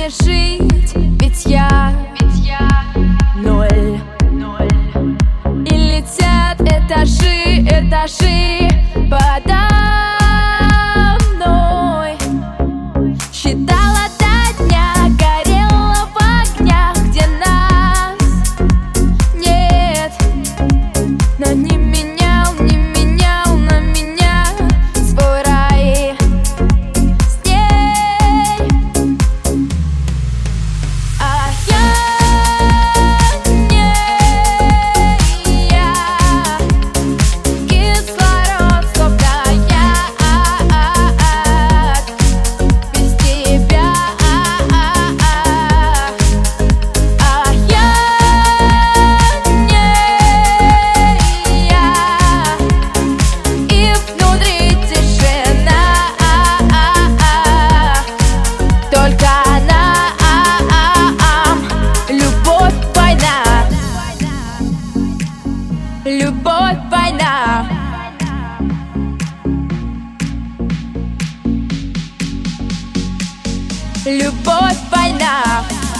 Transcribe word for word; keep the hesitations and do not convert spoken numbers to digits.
мне жить, ведь я, ведь я ноль, ноль. И летят этажи, этажи подо мной. Считала до дня, горела в огнях, где нас нет. Но не менял, не менял на меня свой рай с ней. А я не я, кислород, словно я без тебя. А я не я, и внутри тишина, только она. Любовь, война, любовь, война. Любовь, война.